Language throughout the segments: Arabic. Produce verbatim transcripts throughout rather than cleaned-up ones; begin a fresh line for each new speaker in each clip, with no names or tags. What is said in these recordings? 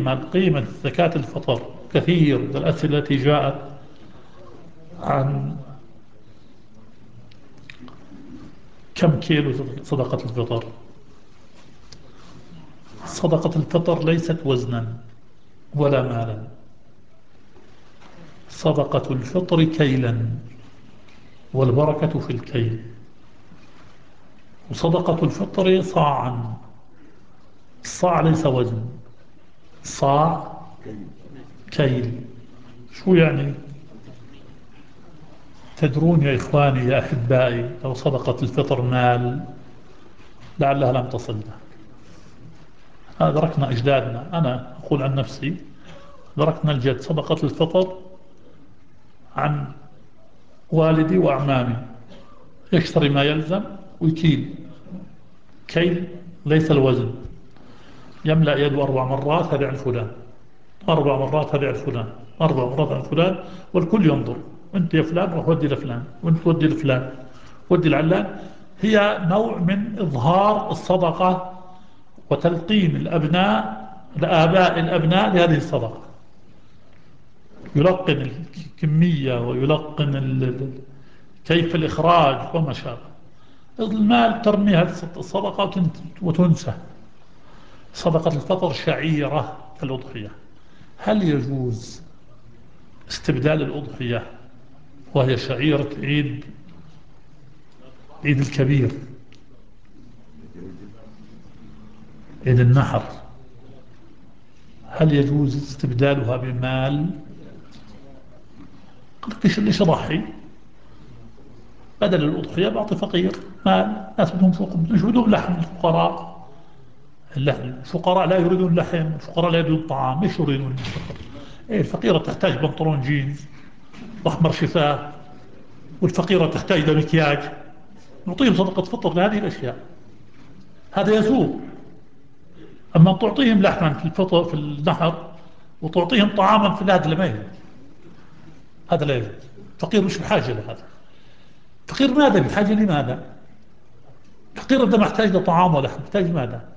قيمة قيمة زكاة الفطر كثير من الأسئلة التي جاءت عن كم كيلو صدقة الفطر. صدقة الفطر ليست وزنا ولا مالا، صدقة الفطر كيلا، والبركة في الكيل. وصدقة الفطر صاعا، الصاع ليس وزن، صاع كيل. شو يعني؟ تدرون يا إخواني يا أحبائي، لو صدقة الفطر مال لعلها لم تصلنا. أدركنا أجدادنا، أنا أقول عن نفسي أدركنا الجد. صدقة الفطر عن والدي وأعمامي، يشتري ما يلزم ويكيل. كيل ليس الوزن. يملأ يده أربع مرات هذه عن فلان، أربع مرات هذه عن فلان، أربع مرات عن فلان، والكل ينظر. أنت يا فلان روح ودي لفلان، وأنت ودي لفلان، ودي العلان. هي نوع من إظهار الصدقة وتلقين الأبناء لآباء الأبناء لهذه الصدقة. يلقن الكمية ويلقن ال- كيف الإخراج وما شابه. المال ترمي هذه الصدقة وتنت- وتنسى. صدقة الفطر شعيرة كالأضحية. هل يجوز استبدال الأضحية وهي شعيرة عيد عيد الكبير، عيد النحر، هل يجوز استبدالها بمال؟ ليش ليش أضحي؟ بدل الأضحية بعطي فقير مال. ناس بدهم سوق، بدهم بدهم لحم. الفقراء اللحم، الفقراء لا يريدون لحم، الفقراء لا يريدون طعام. ايش يريدون الفقراء؟ إيه، الفقيرة تحتاج بنطلون جينز وأحمر شفاه، والفقيرة تحتاج لمكياج. نعطيهم صدقة فطر لهذه الأشياء، هذا يسوق. أما تعطيهم لحما في الفطر في النحر وتعطيهم طعاما في هذا لا يجوز. هذا لا يجوز. الفقير مش بحاجة لهذا. فقير ماذا؟ بحاجة لماذا؟ الفقير عندما يحتاج لطعام ولحم يحتاج ماذا؟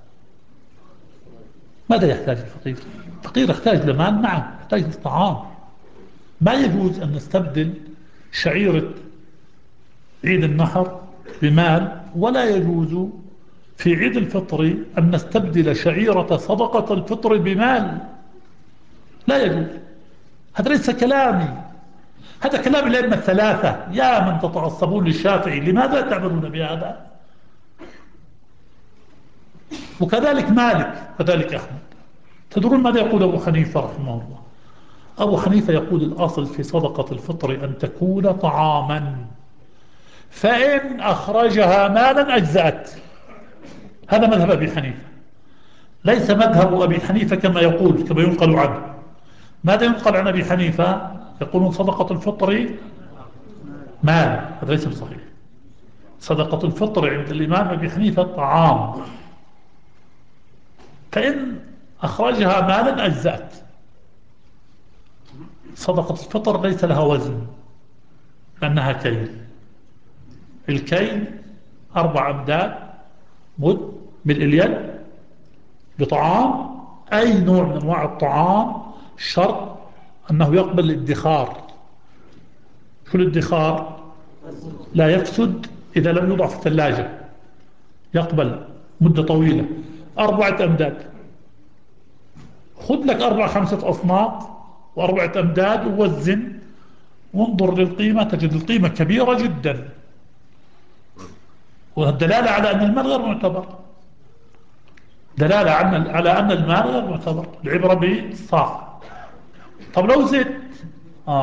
ماذا يحتاج الفقير؟ الفقير يحتاج لمال، نعم يحتاج لطعام. ما يجوز أن نستبدل شعيرة عيد النحر بمال، ولا يجوز في عيد الفطر أن نستبدل شعيرة صدقة الفطر بمال. لا يجوز. هذا ليس كلامي، هذا كلام الأئمة الثلاثة. يا من تتعصبون للشافعي، لماذا تعملون بهذا؟ وكذلك مالك، كذلك أحمد. تدرون ماذا يقول أبو حنيفة رحمه الله؟ أبو حنيفة يقول الأصل في صدقة الفطر أن تكون طعاما، فإن أخرجها مالا أجزأت. هذا مذهب أبي حنيفة، ليس مذهب أبي حنيفة كما يقول، كما ينقل عنه. ماذا ينقل عن أبي حنيفة؟ يقولون صدقة الفطر مال، هذا ليس بصحيح. صدقة الفطر عند الإمام أبي حنيفة طعام، فإن أخرجها مالا أجزأت. صدقة الفطر ليس لها وزن لأنها كيل. الكيل أربع أمداد مد ملء اليد بطعام، أي نوع من أنواع الطعام، شرط أنه يقبل الادخار. شو الادخار؟ لا يفسد إذا لم يوضع في الثلاجة، يقبل مدة طويلة. أربعة أمداد. خذ لك أربع خمسة أصناف وأربعة أمداد ووزن وانظر للقيمة، تجد القيمة كبيرة جدا، والدلالة على أن المال غير معتبر. دلالة على أن المال غير معتبر. العبرة بالصاع. طب لو زدت